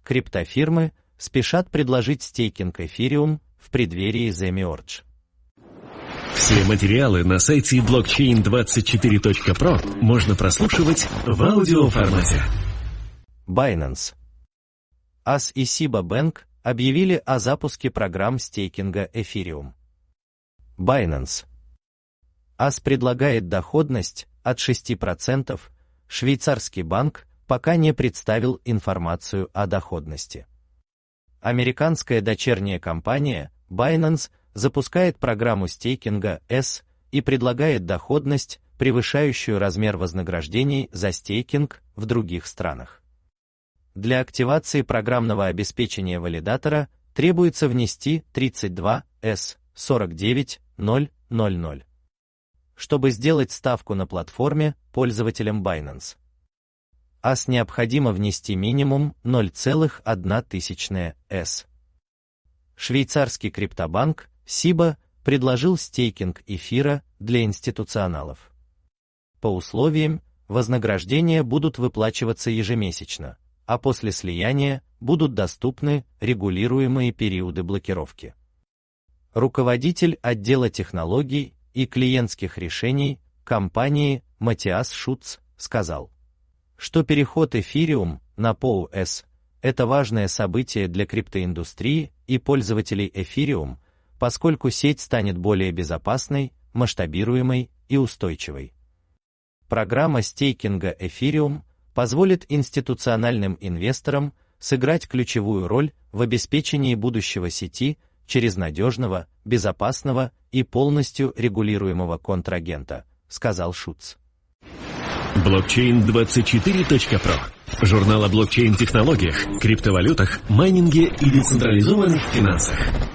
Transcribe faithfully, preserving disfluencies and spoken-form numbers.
Криптофирмы спешат предложить стейкинг эфириум в преддверии The Merge. Все материалы на сайте блокчейн двадцать четыре точка про можно прослушивать в аудиоформате. Binance. эй эс и Сиба Bank объявили о запуске программ стейкинга эфириум. Binance. эй эс предлагает доходность от шести процентов, швейцарский банк пока не представил информацию о доходности. Американская дочерняя компания Binance запускает программу стейкинга эс и предлагает доходность, превышающую размер вознаграждений за стейкинг в других странах. Для активации программного обеспечения валидатора требуется внести тридцать два эс сорок девять ноль ноль ноль, чтобы сделать ставку на платформе пользователям Binance. эй эс необходимо внести минимум ноль целых одна тысячная эс. Швейцарский криптобанк Сиба предложил стейкинг эфира для институционалов. По условиям, вознаграждения будут выплачиваться ежемесячно, а после слияния будут доступны регулируемые периоды блокировки. Руководитель отдела технологий и клиентских решений компании Матиас Шуц сказал, что переход эфириум на пи о эс – это важное событие для криптоиндустрии и пользователей эфириум, поскольку сеть станет более безопасной, масштабируемой и устойчивой. Программа стейкинга эфириум позволит институциональным инвесторам сыграть ключевую роль в обеспечении будущего сети через надежного, безопасного и полностью регулируемого контрагента, сказал Шуц. блокчейн двадцать четыре точка про. Журнал о блокчейн-технологиях, криптовалютах, майнинге и децентрализованных финансах.